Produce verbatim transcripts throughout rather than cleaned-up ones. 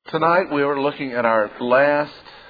Tonight we are looking at our last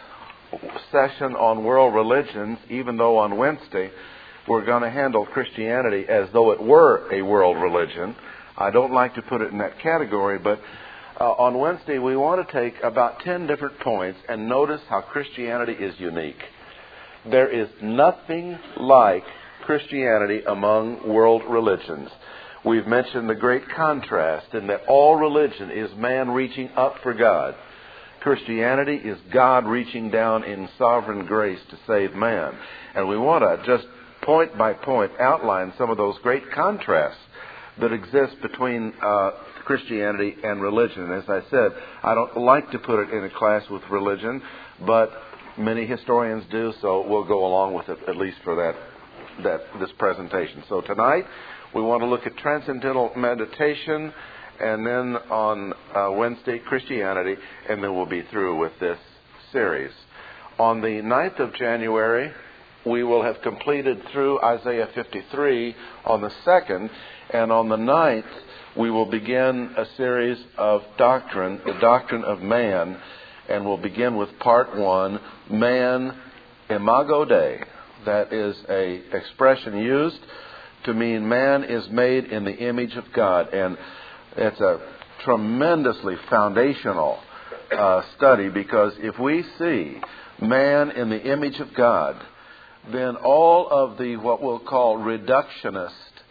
session on world religions, even though on Wednesday we're going to handle Christianity as though it were a world religion. I don't like to put it in that category, but uh, on Wednesday we want to take about ten different points and notice how Christianity is unique. There is nothing like Christianity among world religions. We've mentioned the great contrast in that all religion is man reaching up for God. Christianity is God reaching down in sovereign grace to save man. And we want to just point by point outline some of those great contrasts that exist between uh, Christianity and religion. And as I said, I don't like to put it in a class with religion, but many historians do, so we'll go along with it at least for that, that this presentation. So tonight, we want to look at transcendental meditation, and then on uh, Wednesday, Christianity, and then we'll be through with this series. On the ninth of January, we will have completed through Isaiah fifty-three on the second, and on the ninth, we will begin a series of doctrine, the doctrine of man, and we'll begin with part one, man imago Dei. That is a expression used to mean man is made in the image of God. And it's a tremendously foundational uh, study, because if we see man in the image of God, then all of the what we'll call reductionist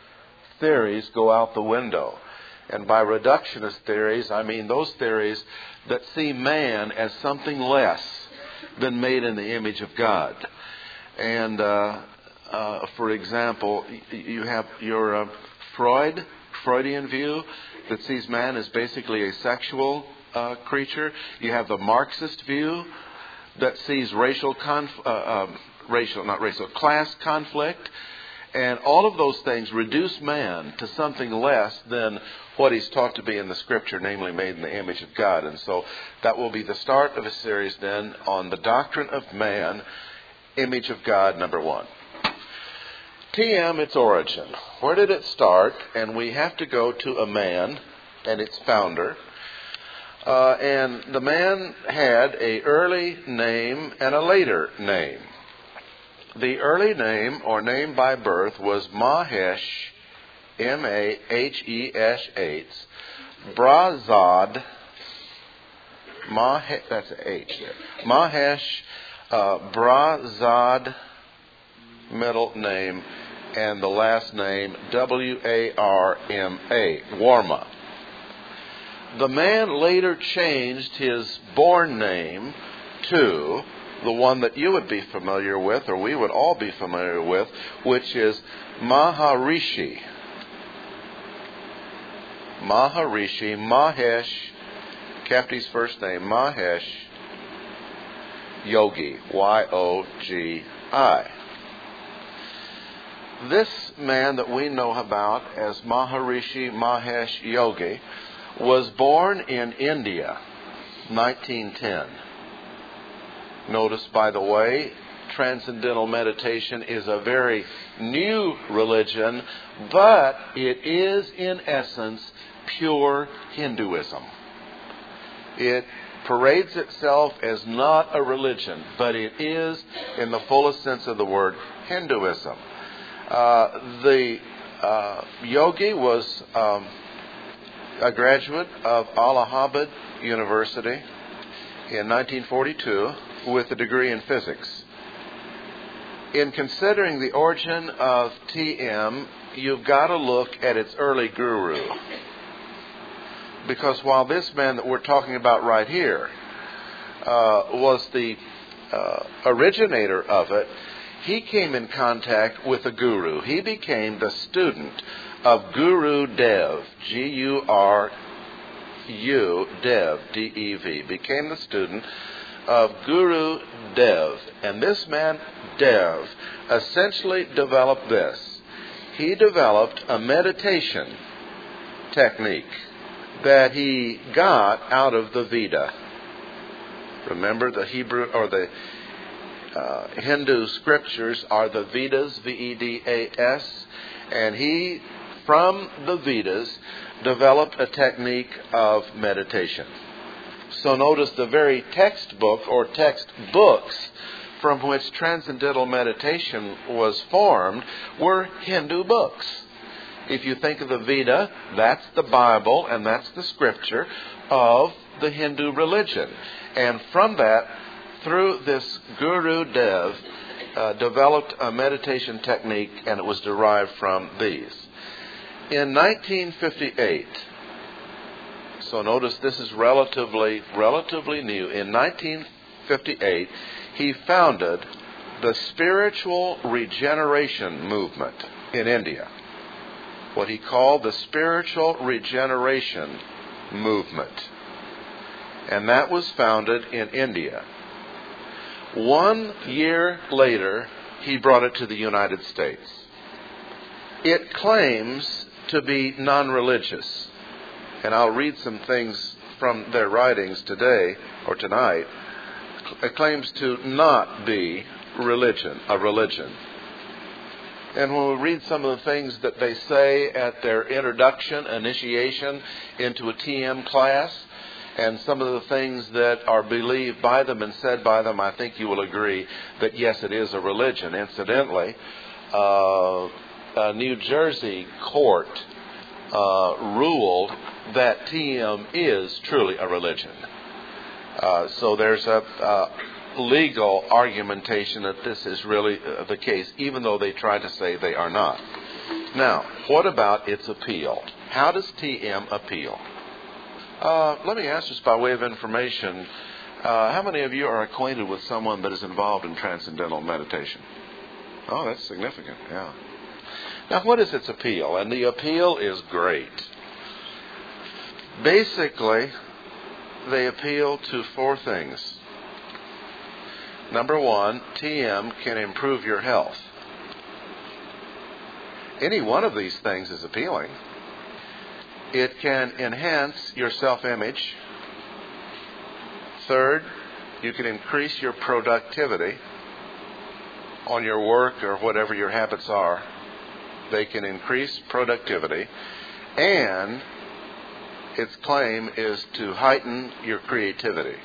theories go out the window. And by reductionist theories, I mean those theories that see man as something less than made in the image of God. And uh, Uh, for example, you have your uh, Freud, Freudian view that sees man as basically a sexual uh, creature. You have the Marxist view that sees racial, conf- uh, um, racial, not racial, class conflict. And all of those things reduce man to something less than what he's taught to be in the Scripture, namely made in the image of God. And so that will be the start of a series then on the doctrine of man, image of God, number one. T M, its origin. Where did it start? And we have to go to a man and its founder. Uh, and the man had a early name and a later name. The early name, or name by birth, was Mahesh, M A H E S H, Brazad, Mahesh, that's an H there, Mahesh, uh, Brazad, middle name, and the last name, W A R M A, Warma. The man later changed his born name to the one that you would be familiar with, or we would all be familiar with, which is Maharishi. Maharishi, Mahesh, kept his first name, Mahesh Yogi, Y O G I. This man that we know about as Maharishi Mahesh Yogi was born in India, nineteen ten. Notice, by the way, transcendental meditation is a very new religion, but it is in essence pure Hinduism. It parades itself as not a religion, but it is, in the fullest sense of the word, Hinduism. Uh, the uh, yogi was um, a graduate of Allahabad University in nineteen forty-two with a degree in physics. In considering the origin of T M, you've got to look at its early guru. Because while this man that we're talking about right here uh, was the uh, originator of it, he came in contact with a guru. He became the student of Guru Dev, G U R U, Dev, D E V. Became the student of Guru Dev. And this man, Dev, essentially developed this. He developed a meditation technique that he got out of the Veda. Remember, the Hebrew or the Uh, Hindu scriptures are the Vedas, V E D A S, and he, from the Vedas, developed a technique of meditation. So notice the very textbook or textbooks from which Transcendental Meditation was formed were Hindu books. If you think of the Veda, that's the Bible and that's the scripture of the Hindu religion. And from that, through this Guru Dev, uh, developed a meditation technique, and it was derived from these. In nineteen fifty-eight, so notice this is relatively, relatively new. In nineteen fifty-eight, he founded the Spiritual Regeneration Movement in India. What he called the Spiritual Regeneration Movement. And that was founded in India. One year later, he brought it to the United States. It claims to be non-religious. And I'll read some things from their writings today or tonight. It claims to not be religion, a religion. And when we read some of the things that they say at their introduction, initiation into a T M class, and some of the things that are believed by them and said by them, I think you will agree that yes, it is a religion. Incidentally, uh, a New Jersey court uh, ruled that T M is truly a religion. Uh, so there's a uh, legal argumentation that this is really uh, the case, even though they try to say they are not. Now, what about its appeal? How does T M appeal? Uh, let me ask this by way of information. Uh, how many of you are acquainted with someone that is involved in transcendental meditation? Oh, that's significant, yeah. Now, what is its appeal? And the appeal is great. Basically, they appeal to four things. Number one, T M can improve your health. Any one of these things is appealing. It can enhance your self-image. Third, you can increase your productivity on your work or whatever your habits are. They can increase productivity. And its claim is to heighten your creativity.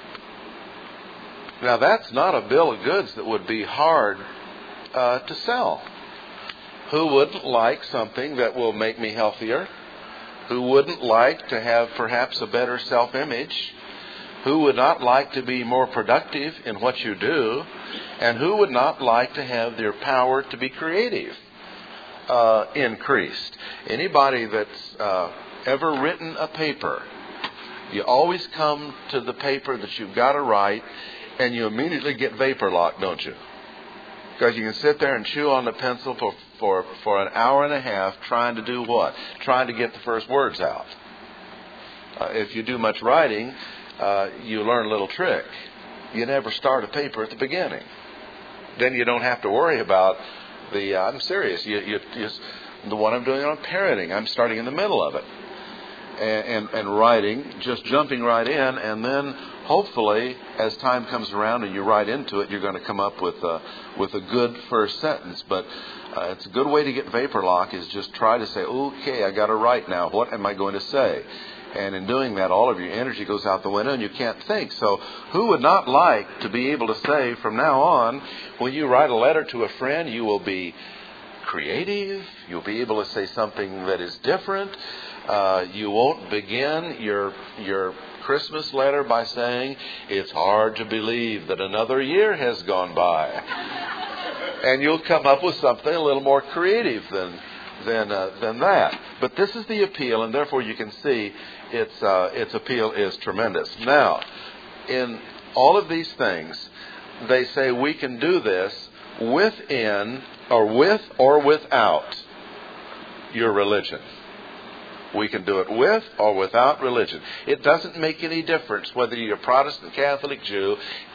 Now, that's not a bill of goods that would be hard uh, to sell. Who wouldn't like something that will make me healthier? Who wouldn't like to have perhaps a better self-image? Who would not like to be more productive in what you do? And who would not like to have their power to be creative uh, increased? Anybody that's uh, ever written a paper, you always come to the paper that you've got to write, and you immediately get vapor locked, don't you? Because you can sit there and chew on the pencil for, for, for an hour and a half trying to do what? Trying to get the first words out. Uh, if you do much writing, uh, you learn a little trick. You never start a paper at the beginning. Then you don't have to worry about the, uh, I'm serious, you, you, you, the one I'm doing on parenting, I'm starting in the middle of it. And, and, and writing, just jumping right in, and then hopefully, as time comes around and you write into it, you're going to come up with a, with a good first sentence. But uh, it's a good way to get vapor lock is just try to say, okay, I got to write now. What am I going to say? And in doing that, all of your energy goes out the window and you can't think. So who would not like to be able to say from now on, when you write a letter to a friend, you will be creative. You'll be able to say something that is different. Uh, you won't begin your your Christmas letter by saying, it's hard to believe that another year has gone by. And you'll come up with something a little more creative than than uh, than that. But this is the appeal, and therefore you can see its uh, its appeal is tremendous. Now, in all of these things, they say we can do this within or with or without your religion. We can do it with or without religion. It doesn't make any difference whether you're Protestant, Catholic, Jew,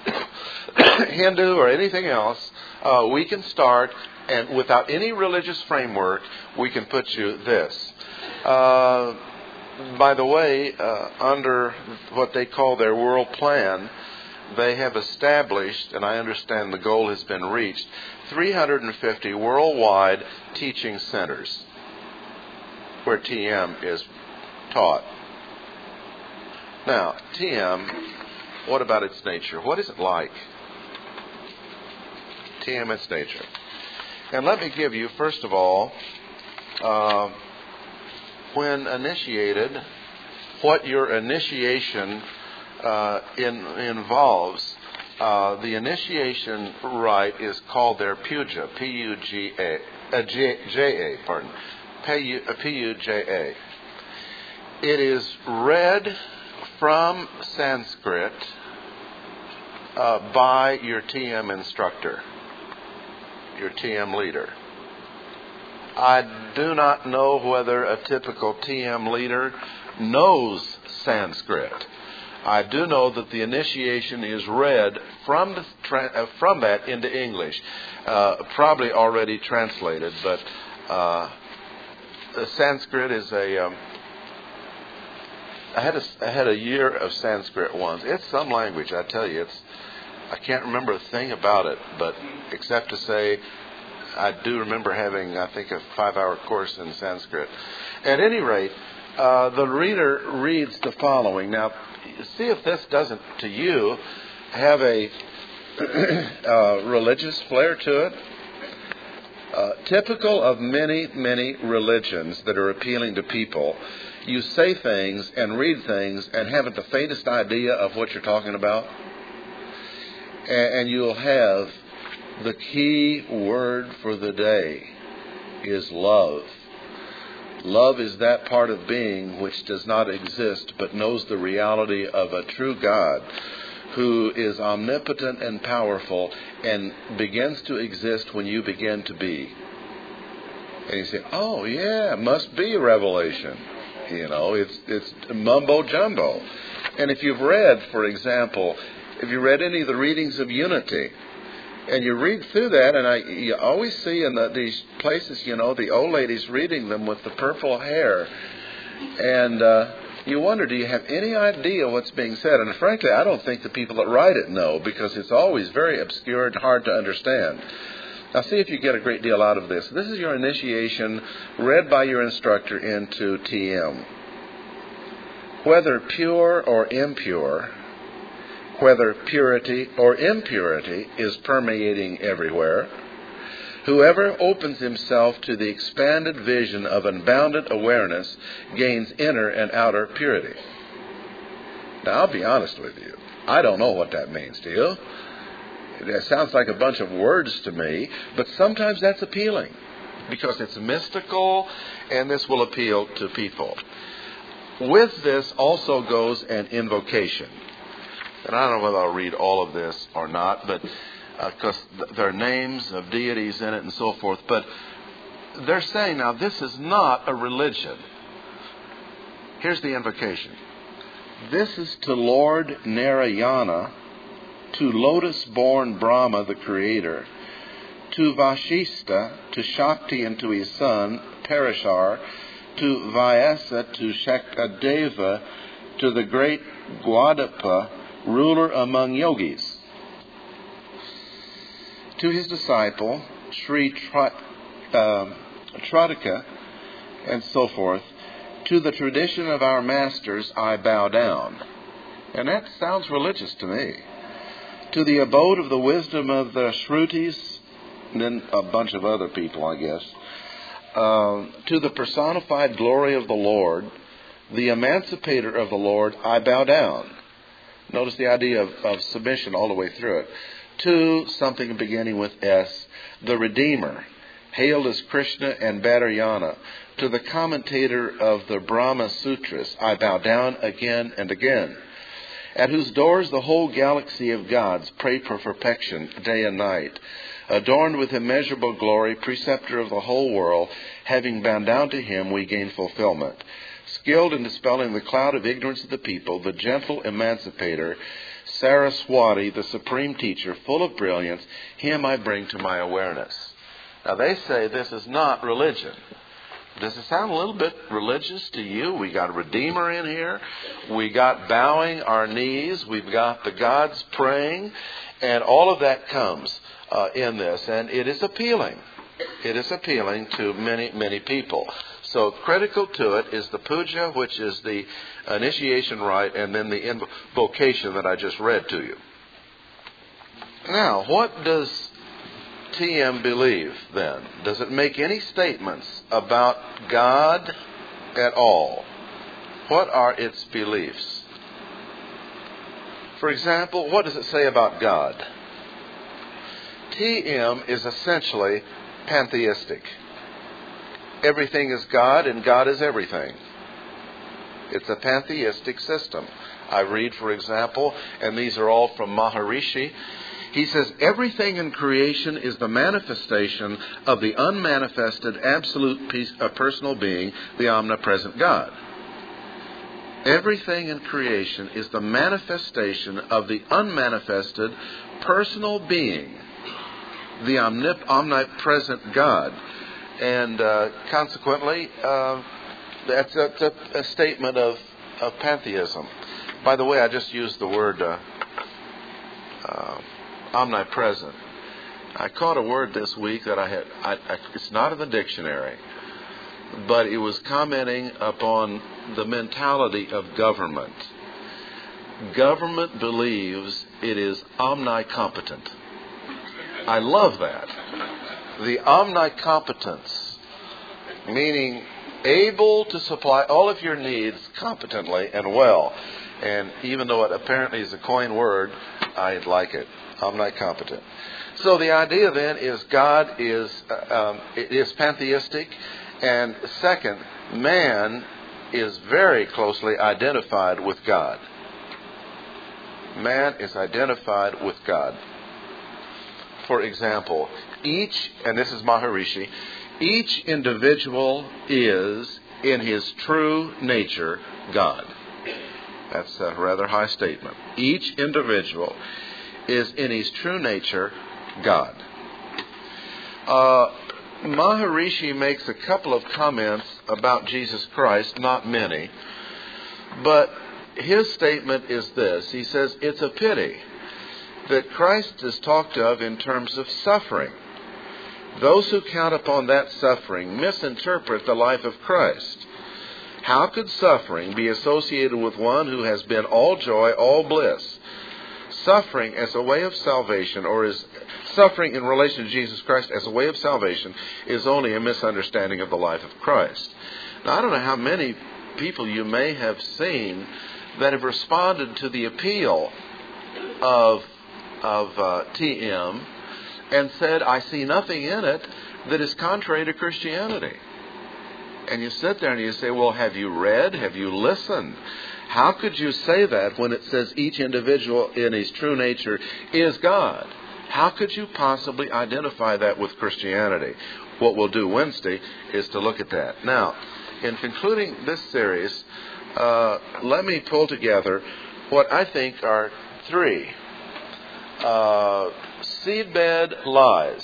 Hindu, or anything else. Uh, we can start, and without any religious framework, we can put you this. Uh, by the way, uh, under what they call their world plan, they have established, and I understand the goal has been reached, three hundred fifty worldwide teaching centers where T M is taught. Now, T M What about its nature? What is it like? T M, its nature. And let me give you, first of all, uh, when initiated, what your initiation uh, in, involves. Uh, the initiation rite is called their puja, P U G A, uh, J, J A, pardon, P U J A. It is read from Sanskrit uh, by your T M instructor, your T M leader. I do not know whether a typical T M leader knows Sanskrit. I do know that the initiation is read from the tra- uh, from that into English, uh, probably already translated. But uh, Sanskrit is a. Um, I had a I had a year of Sanskrit once. It's some language, I tell you. It's I can't remember a thing about it, but except to say, I do remember having, I think, a five-hour course in Sanskrit. At any rate, uh, the reader reads the following. Now, see if this doesn't, to you, have a uh, religious flair to it. Uh, typical of many, many religions that are appealing to people, you say things and read things and haven't the faintest idea of what you're talking about. And, and you'll have the key word for the day is love. Love is that part of being which does not exist but knows the reality of a true God who is omnipotent and powerful and begins to exist when you begin to be. And you say, oh yeah, must be revelation. You know, it's it's mumbo jumbo. And if you've read, for example, if you read any of the readings of Unity, and you read through that, and I you always see in the, these places, you know, the old ladies reading them with the purple hair, and uh, you wonder, do you have any idea what's being said? And frankly, I don't think the people that write it know, because it's always very obscure and hard to understand. Now, see if you get a great deal out of this. This is your initiation read by your instructor into T M. Whether pure or impure, whether purity or impurity is permeating everywhere, whoever opens himself to the expanded vision of unbounded awareness gains inner and outer purity. Now, I'll be honest with you. I don't know what that means, do you? It sounds like a bunch of words to me, but sometimes that's appealing because it's mystical, and this will appeal to people. With this also goes an invocation. And I don't know whether I'll read all of this or not, but because uh, there are names of deities in it and so forth. But they're saying now this is not a religion. Here's the invocation. This is to Lord Narayana, to lotus-born Brahma, the Creator, to Vashista, to Shakti and to his son, Parashar, to Vyasa, to Shakadeva, to the great Gwadapa, ruler among yogis, to his disciple, Sri Trat, uh, Tradaka, and so forth, to the tradition of our masters I bow down. And that sounds religious to me. To the abode of the wisdom of the Shrutis, and then a bunch of other people, I guess, uh, to the personified glory of the Lord, the emancipator of the Lord, I bow down. Notice the idea of, of submission all the way through it. To something beginning with S, the Redeemer, hailed as Krishna and Badarayana. To the commentator of the Brahma Sutras, I bow down again and again. At whose doors the whole galaxy of gods pray for perfection day and night. Adorned with immeasurable glory, preceptor of the whole world, having bound down to him, we gain fulfillment. Skilled in dispelling the cloud of ignorance of the people, the gentle emancipator, Saraswati, the supreme teacher, full of brilliance, him I bring to my awareness. Now they say this is not religion. Does it sound a little bit religious to you? We got a Redeemer in here. We got bowing our knees. We've got the gods praying. And all of that comes uh, in this. And it is appealing. It is appealing to many, many people. So critical to it is the puja, which is the initiation rite, and then the invocation that I just read to you. Now, what does T M believe then? Does it make any statements about God at all? What are its beliefs? For example, what does it say about God? T M is essentially pantheistic. Everything is God and God is everything. It's a pantheistic system. I read, for example, and these are all from Maharishi. He says, everything in creation is the manifestation of the unmanifested absolute peace, uh, personal being, the omnipresent God. Everything in creation is the manifestation of the unmanifested personal being, the omnip- omnipresent God. And uh, consequently, uh, that's, a, that's a, a statement of, of pantheism. By the way, I just used the word uh, uh, omnipresent. I caught a word this week that I had, I, I, it's not in the dictionary, but it was commenting upon the mentality of government. Government believes it is omnicompetent. I love that. The omnicompetence, meaning able to supply all of your needs competently and well. And even though it apparently is a coined word, I like it. Omnicompetent. So the idea then is God is uh, um, it is pantheistic, and second, man is very closely identified with God. Man is identified with God. For example, each, and this is Maharishi, each individual is, in his true nature, God. That's a rather high statement. Each individual is, in his true nature, God. Uh, Maharishi makes a couple of comments about Jesus Christ, not many, but his statement is this. He says, it's a pity that Christ is talked of in terms of suffering. Those who count upon that suffering misinterpret the life of Christ. How could suffering be associated with one who has been all joy, all bliss? Suffering as a way of salvation, or is suffering in relation to Jesus Christ as a way of salvation, is only a misunderstanding of the life of Christ. Now, I don't know how many people you may have seen that have responded to the appeal of of uh, T M and said, I see nothing in it that is contrary to Christianity. And you sit there and you say, well, have you read? Have you listened? How could you say that when it says each individual in his true nature is God? How could you possibly identify that with Christianity? What we'll do Wednesday is to look at that. Now, in concluding this series, uh, let me pull together what I think are three uh, seedbed lies.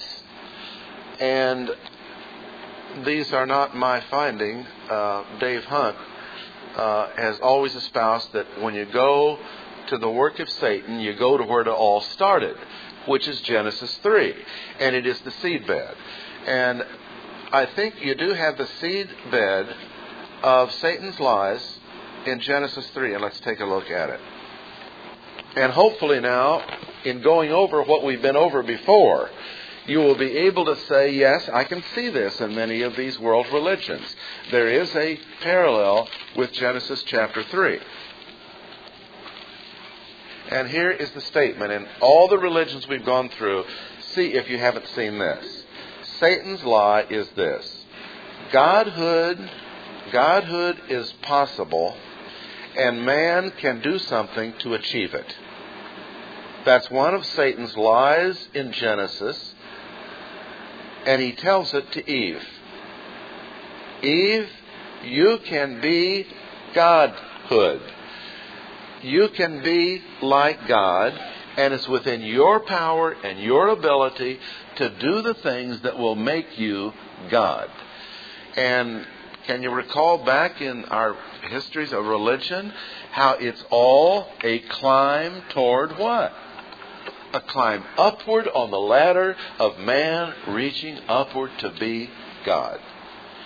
And these are not my finding. Uh, Dave Hunt uh, has always espoused that when you go to the work of Satan, you go to where it all started, which is Genesis three. And it is the seedbed. And I think you do have the seedbed of Satan's lies in Genesis three. And let's take a look at it. And hopefully now, in going over what we've been over before, you will be able to say, yes, I can see this in many of these world religions. There is a parallel with Genesis chapter three. And here is the statement. In all the religions we've gone through, see if you haven't seen this. Satan's lie is this. Godhood, Godhood is possible, and man can do something to achieve it. That's one of Satan's lies in Genesis. And he tells it to Eve. Eve, you can be Godhood. You can be like God, and it's within your power and your ability to do the things that will make you God. And can you recall back in our histories of religion how it's all a climb toward what? A climb upward on the ladder of man reaching upward to be God.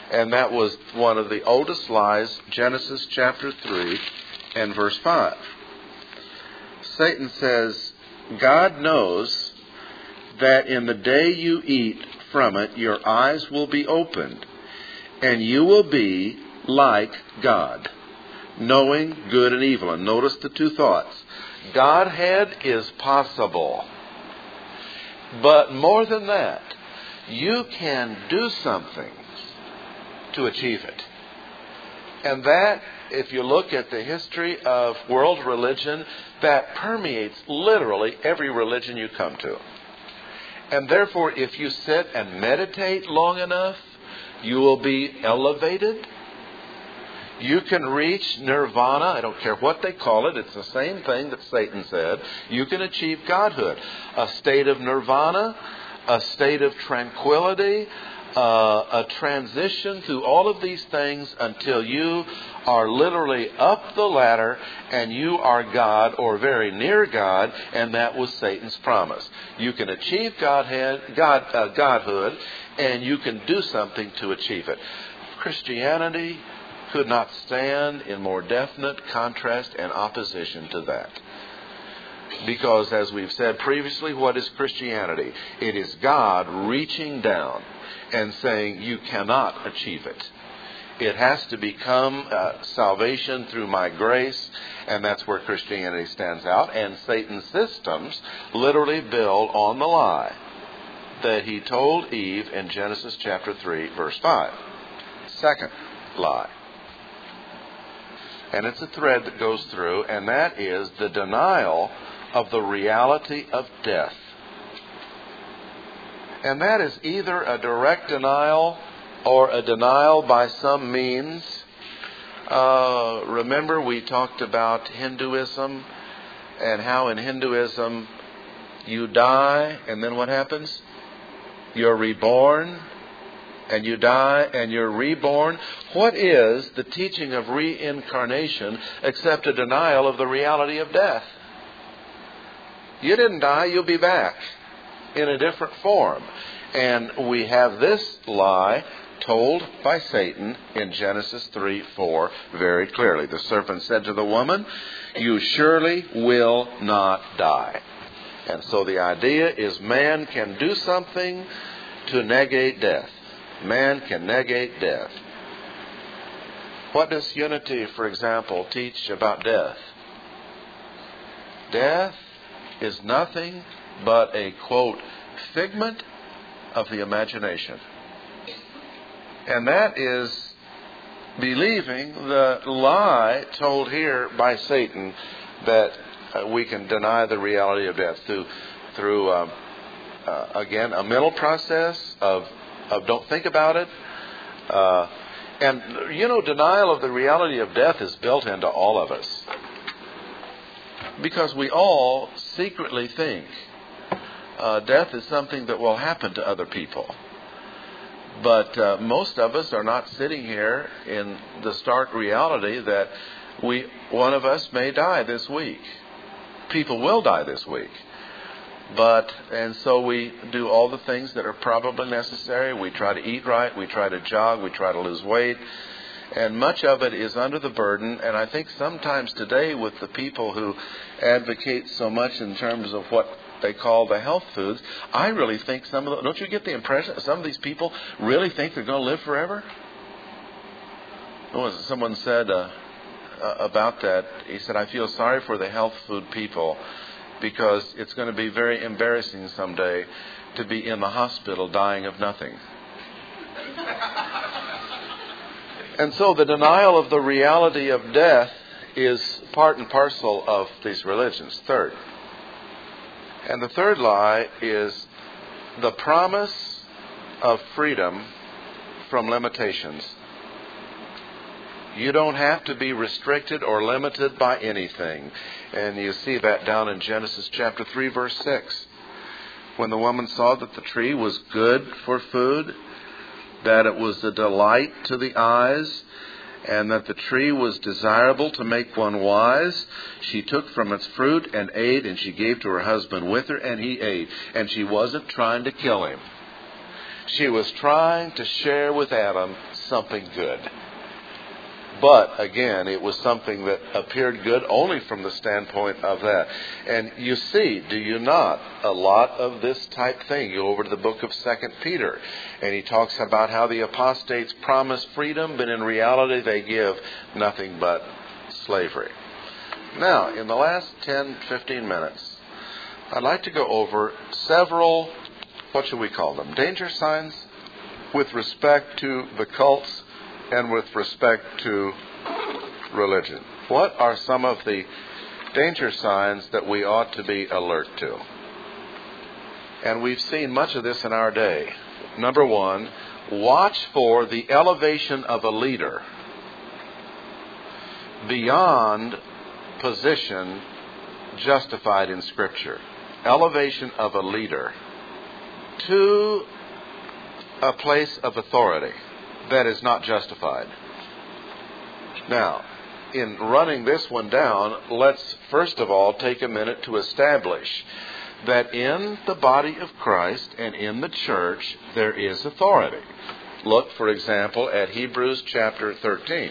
And that was one of the oldest lies, Genesis chapter three and verse five. Satan says, God knows that in the day you eat from it, your eyes will be opened, and you will be like God, knowing good and evil. And notice the two thoughts. Godhead is possible. But more than that, you can do something to achieve it. And that, if you look at the history of world religion, that permeates literally every religion you come to. And therefore, if you sit and meditate long enough, you will be elevated. You can reach nirvana. I don't care what they call it. It's the same thing that Satan said. You can achieve godhood. A state of nirvana, a state of tranquility, uh, a transition through all of these things until you are literally up the ladder and you are God or very near God, and that was Satan's promise. You can achieve Godhead, God, uh, Godhood, and you can do something to achieve it. Christianity could not stand in more definite contrast and opposition to that. Because, as we've said previously, what is Christianity? It is God reaching down and saying, you cannot achieve it. It has to become uh, salvation through my grace, and that's where Christianity stands out. And Satan's systems literally build on the lie that he told Eve in Genesis chapter three, verse five. Second lie. And it's a thread that goes through, and that is the denial of the reality of death. And that is either a direct denial or a denial by some means. Uh, remember we talked about Hinduism and how in Hinduism you die and then what happens? You're reborn, and you die and you're reborn. What is the teaching of reincarnation except a denial of the reality of death? You didn't die, you'll be back in a different form. And we have this lie told by Satan in Genesis three four very clearly. The serpent said to the woman, you surely will not die. And so the idea is man can do something to negate death. Man can negate death. What does Unity, for example, teach about death? Death is nothing but a, quote, figment of the imagination. And that is believing the lie told here by Satan that uh, we can deny the reality of death through, through um, uh, again, a mental process of, of don't think about it. Uh, and, you know, denial of the reality of death is built into all of us. Because we all secretly think uh, death is something that will happen to other people. But uh, most of us are not sitting here in the stark reality that we, one of us may die this week. People will die this week. But, and so we do all the things that are probably necessary. We try to eat right. We try to jog. We try to lose weight. And much of it is under the burden. And I think sometimes today with the people who advocate so much in terms of what they call the health foods, I really think some of the, don't you get the impression that some of these people really think they're going to live forever? What was it? Someone said uh, uh, about that, he said, I feel sorry for the health food people because it's going to be very embarrassing someday to be in the hospital dying of nothing. And so the denial of the reality of death is part and parcel of these religions. Third. And the third lie is the promise of freedom from limitations. You don't have to be restricted or limited by anything. And you see that down in Genesis chapter three, verse six. When the woman saw that the tree was good for food, that it was a delight to the eyes, and that the tree was desirable to make one wise, she took from its fruit and ate, and she gave to her husband with her, and he ate. And she wasn't trying to kill him. She was trying to share with Adam something good. But, again, it was something that appeared good only from the standpoint of that. And you see, do you not, a lot of this type thing. You go over to the book of Second Peter, and he talks about how the apostates promise freedom, but in reality they give nothing but slavery. Now, in the last ten, fifteen minutes, I'd like to go over several, what should we call them, danger signs with respect to the cults and with respect to religion. What are some of the danger signs that we ought to be alert to? And we've seen much of this in our day. Number one, watch for the elevation of a leader beyond position justified in Scripture. Elevation of a leader to a place of authority that is not justified. Now, in running this one down, let's first of all take a minute to establish that in the body of Christ and in the church there is authority. Look, for example, at Hebrews chapter thirteen.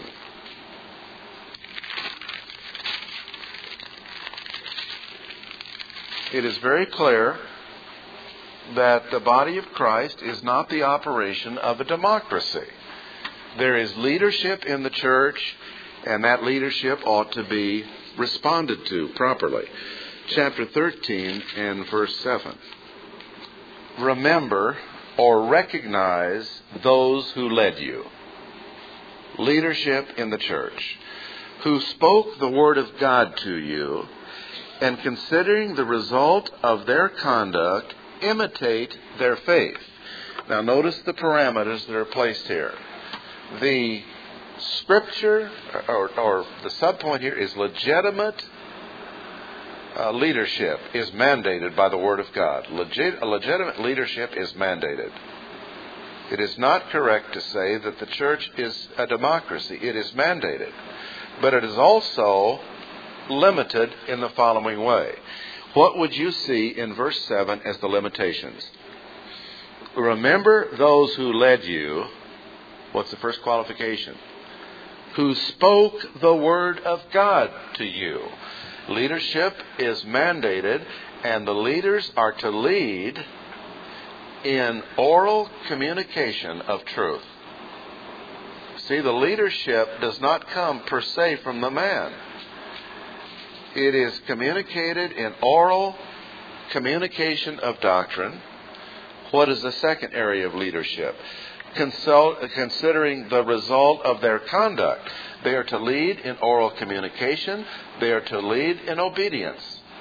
It is very clear that the body of Christ is not the operation of a democracy. There is leadership in the church, and that leadership ought to be responded to properly. Chapter thirteen and verse seven. Remember or recognize those who led you. Leadership in the church, who spoke the word of God to you, and considering the result of their conduct, imitate their faith. Now notice the parameters that are placed here. The Scripture, or, or the subpoint here, is legitimate uh, leadership is mandated by the Word of God. Legit, legitimate leadership is mandated. It is not correct to say that the church is a democracy. It is mandated. But it is also limited in the following way. What would you see in verse seven as the limitations? Remember those who led you. What's the first qualification? Who spoke the word of God to you. Leadership is mandated, and the leaders are to lead in oral communication of truth. See, the leadership does not come per se from the man. It is communicated in oral communication of doctrine. What is the second area of leadership? Consult, considering the result of their conduct. They are to lead in oral communication. They are to lead in obedience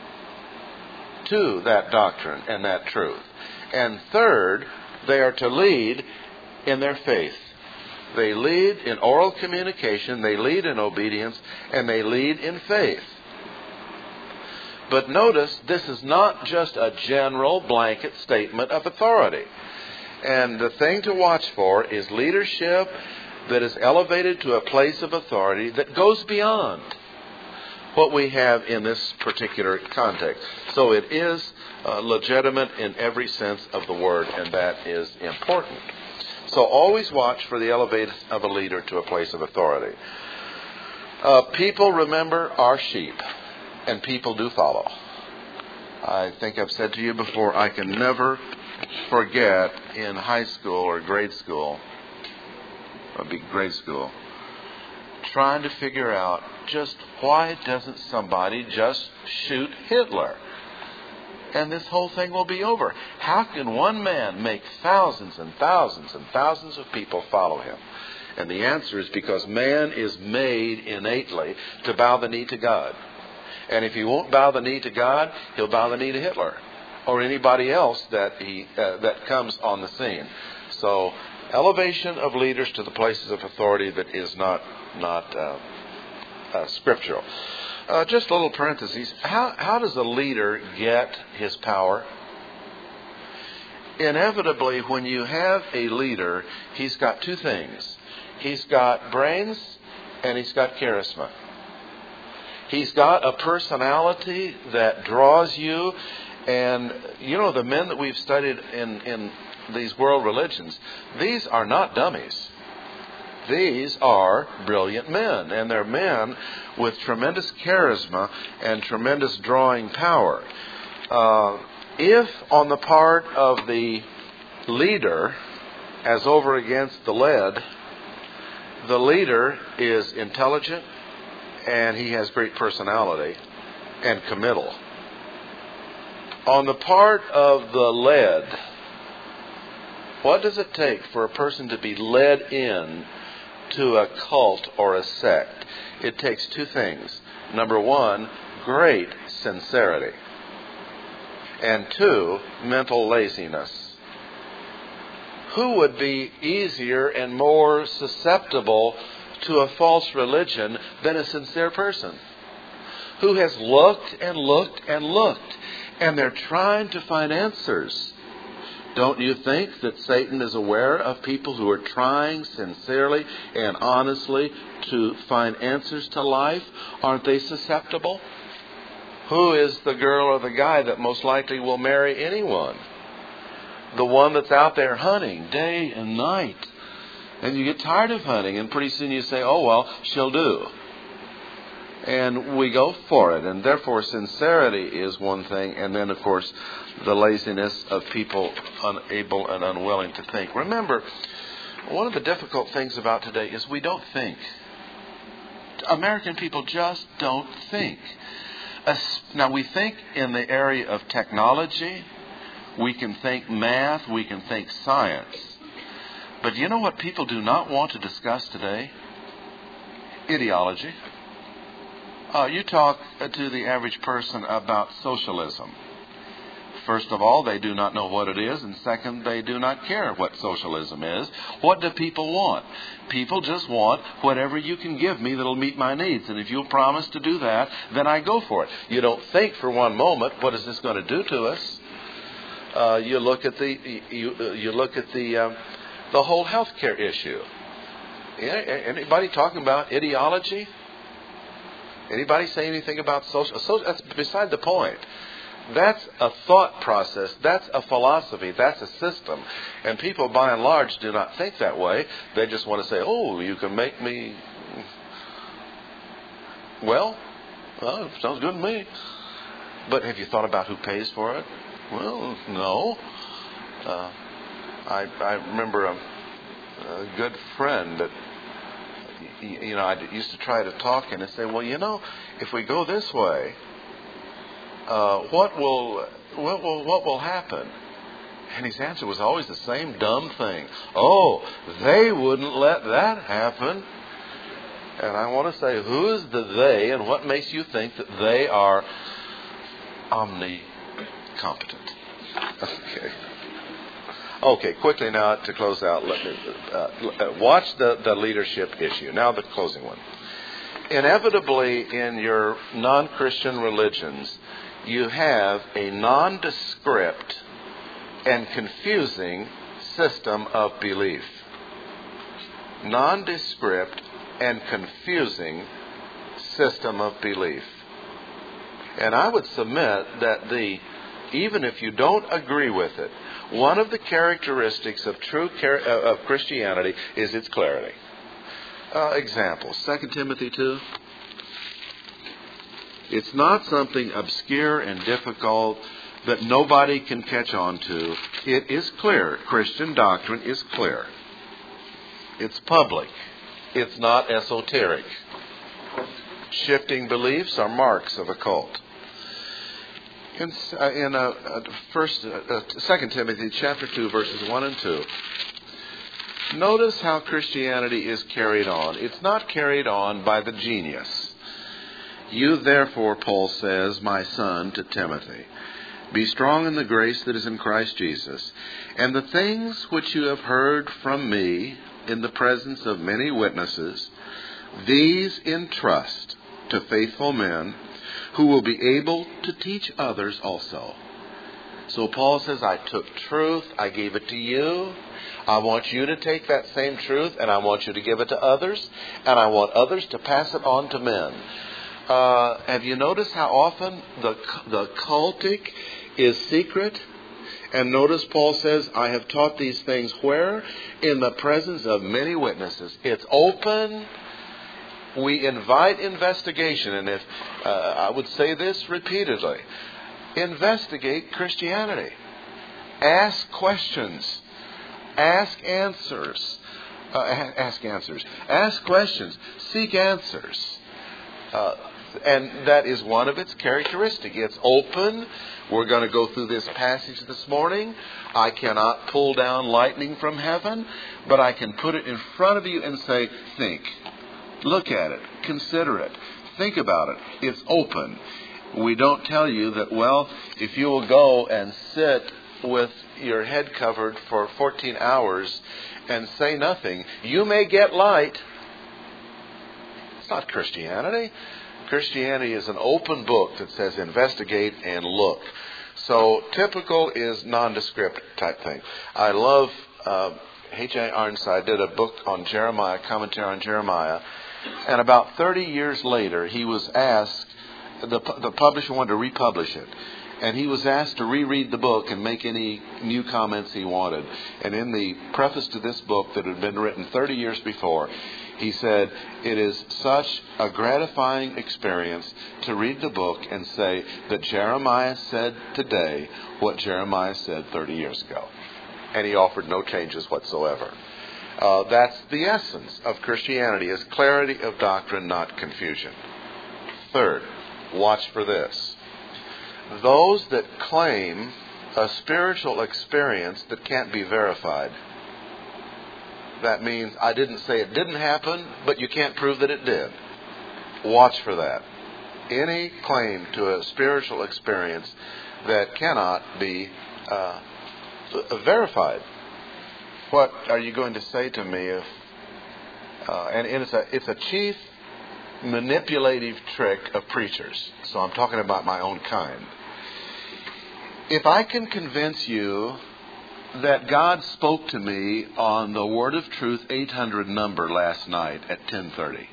to that doctrine and that truth. And third, they are to lead in their faith. They lead in oral communication, they lead in obedience, and they lead in faith. But notice, this is not just a general blanket statement of authority. And the thing to watch for is leadership that is elevated to a place of authority that goes beyond what we have in this particular context. So it is uh, legitimate in every sense of the word, and that is important. So always watch for the elevation of a leader to a place of authority. Uh, people, remember, are sheep, and people do follow. I think I've said to you before, I can never forget in high school or grade school, or be grade school, trying to figure out just why doesn't somebody just shoot Hitler? And this whole thing will be over. How can one man make thousands and thousands and thousands of people follow him? And the answer is because man is made innately to bow the knee to God. And if he won't bow the knee to God, he'll bow the knee to Hitler or anybody else that he uh, that comes on the scene. So elevation of leaders to the places of authority that is not not uh, uh, scriptural. Uh, just a little parentheses. How, how does a leader get his power? Inevitably, when you have a leader, he's got two things. He's got brains and he's got charisma. He's got a personality that draws you. And, you know, the men that we've studied in, in these world religions, these are not dummies. These are brilliant men, and they're men with tremendous charisma and tremendous drawing power. Uh, if on the part of the leader, as over against the led, the leader is intelligent and he has great personality and committal. On the part of the led, what does it take for a person to be led in to a cult or a sect? It takes two things. Number one, great sincerity. And two, mental laziness. Who would be easier and more susceptible to a false religion than a sincere person? Who has looked and looked and looked, and they're trying to find answers. Don't you think that Satan is aware of people who are trying sincerely and honestly to find answers to life? Aren't they susceptible? Who is the girl or the guy that most likely will marry anyone? The one that's out there hunting day and night. And you get tired of hunting, and pretty soon you say, oh, well, she'll do. And we go for it. And therefore, sincerity is one thing. And then, of course, the laziness of people unable and unwilling to think. Remember, one of the difficult things about today is we don't think. American people just don't think. Now, we think in the area of technology. We can think math. We can think science. But you know what people do not want to discuss today? Ideology. Uh, you talk to the average person about socialism. First of all, they do not know what it is. And second, they do not care what socialism is. What do people want? People just want whatever you can give me that'll meet my needs. And if you'll promise to do that, then I go for it. You don't think for one moment, what is this going to do to us? Uh, you look at the you, you look at the um, the whole healthcare issue. Anybody talking about ideology? Anybody say anything about social? So that's beside the point. That's a thought process. That's a philosophy. That's a system. And people, by and large, do not think that way. They just want to say, "Oh, you can make me." Well, well, sounds good to me. But have you thought about who pays for it? Well, no. Uh, I I remember a, a good friend that, you know, I used to try to talk and say, well, you know, if we go this way, uh, what will what will what will happen? And his answer was always the same dumb thing. Oh, they wouldn't let that happen. And I want to say, who is the they, and what makes you think that they are omnicompetent? Okay. Okay, quickly now to close out, let me uh, watch the, the leadership issue. Now the closing one. Inevitably in your non-Christian religions, you have a nondescript and confusing system of belief. Nondescript and confusing system of belief. And I would submit that the even if you don't agree with it, one of the characteristics of true char- of Christianity is its clarity. Uh, examples, Second Timothy two. It's not something obscure and difficult that nobody can catch on to. It is clear. Christian doctrine is clear. It's public. It's not esoteric. Shifting beliefs are marks of a cult. In, uh, in uh, uh, first, uh, Second Timothy chapter two, verses one and two. Notice how Christianity is carried on. It's not carried on by the genius. You therefore, Paul says, my son, to Timothy, be strong in the grace that is in Christ Jesus, and the things which you have heard from me in the presence of many witnesses, these entrust to faithful men who will be able to teach others also. So Paul says, I took truth, I gave it to you. I want you to take that same truth, and I want you to give it to others, and I want others to pass it on to men. Uh, have you noticed how often the the cultic is secret And notice Paul says, I have taught these things where? In the presence of many witnesses. It's open. We invite investigation. And if uh, I would say this repeatedly, investigate Christianity. Ask questions. Ask answers. Uh, ask answers. Ask questions. Seek answers. Uh, and that is one of its characteristics. It's open. We're going to go through this passage this morning. I cannot pull down lightning from heaven, but I can put it in front of you and say, think. Look at it. Consider it. Think about it. It's open. We don't tell you that, well, if you will go and sit with your head covered for fourteen hours and say nothing, you may get light. It's not Christianity. Christianity is an open book that says investigate and look. So typical is nondescript type thing. I love, uh, H A Ironside did a book on Jeremiah, commentary on Jeremiah, and about thirty years later he was asked, the, the publisher wanted to republish it. And he was asked to reread the book and make any new comments he wanted. And in the preface to this book that had been written thirty years before, he said, it is such a gratifying experience to read the book and say that Jeremiah said today what Jeremiah said thirty years ago. And he offered no changes whatsoever. Uh, that's the essence of Christianity, is clarity of doctrine, not confusion. Third, watch for this. Those that claim a spiritual experience that can't be verified. That means I didn't say it didn't happen, but you can't prove that it did. Watch for that. Any claim to a spiritual experience that cannot be uh, verified. What are you going to say to me if... Uh, and, and it's a it's a chief manipulative trick of preachers. So I'm talking about my own kind. If I can convince you that God spoke to me on the Word of Truth eight hundred number last night at ten thirty,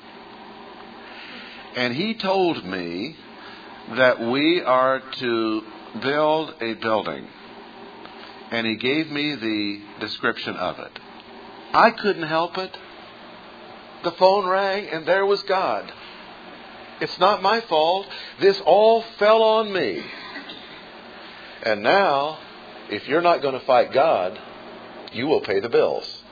and He told me that we are to build a building, and He gave me the description of it, I couldn't help it. The phone rang and there was God. It's not my fault. This all fell on me. And now, if you're not going to fight God, you will pay the bills.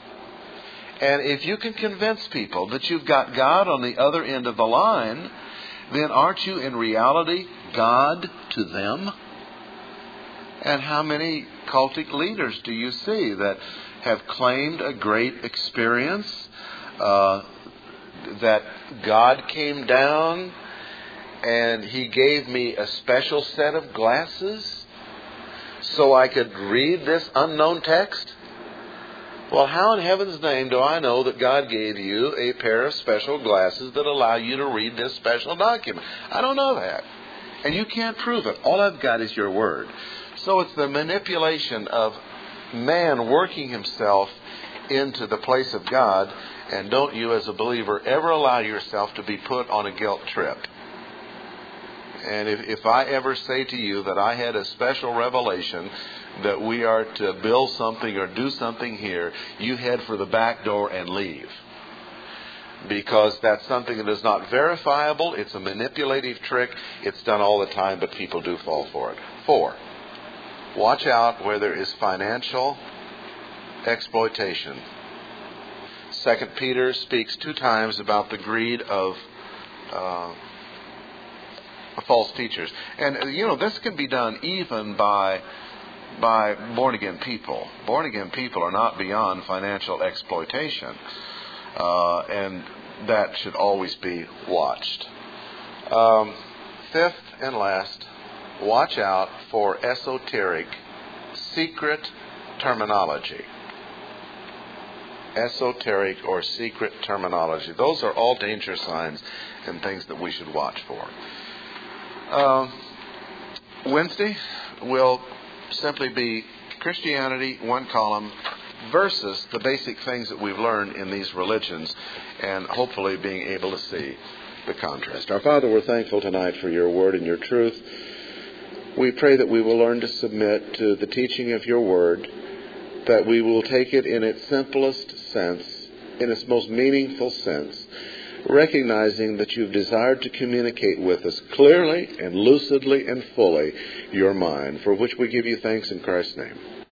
And if you can convince people that you've got God on the other end of the line, then aren't you in reality God to them? And how many cultic leaders do you see that have claimed a great experience, uh, that God came down and He gave me a special set of glasses so I could read this unknown text? Well, how in heaven's name do I know that God gave you a pair of special glasses that allow you to read this special document? I don't know that. And you can't prove it. All I've got is your word. So it's the manipulation of man working himself into the place of God. And don't you, as a believer, ever allow yourself to be put on a guilt trip. And if, if I ever say to you that I had a special revelation that we are to build something or do something here, you head for the back door and leave. Because that's something that is not verifiable. It's a manipulative trick. It's done all the time, but people do fall for it. Four, watch out where there is financial exploitation. Second Peter speaks two times about the greed of uh, false teachers. And, you know, this can be done even by by born-again people. Born-again people are not beyond financial exploitation. Uh, and that should always be watched. Um, fifth and last, watch out for esoteric, secret terminology. Esoteric or secret terminology. Those are all danger signs and things that we should watch for. Uh, Wednesday will simply be Christianity, one column, versus the basic things that we've learned in these religions, and hopefully being able to see the contrast. Our Father, we're thankful tonight for your word and your truth. We pray that we will learn to submit to the teaching of your word, that we will take it in its simplest sense, in its most meaningful sense, recognizing that you've desired to communicate with us clearly and lucidly and fully your mind, for which we give you thanks in Christ's name.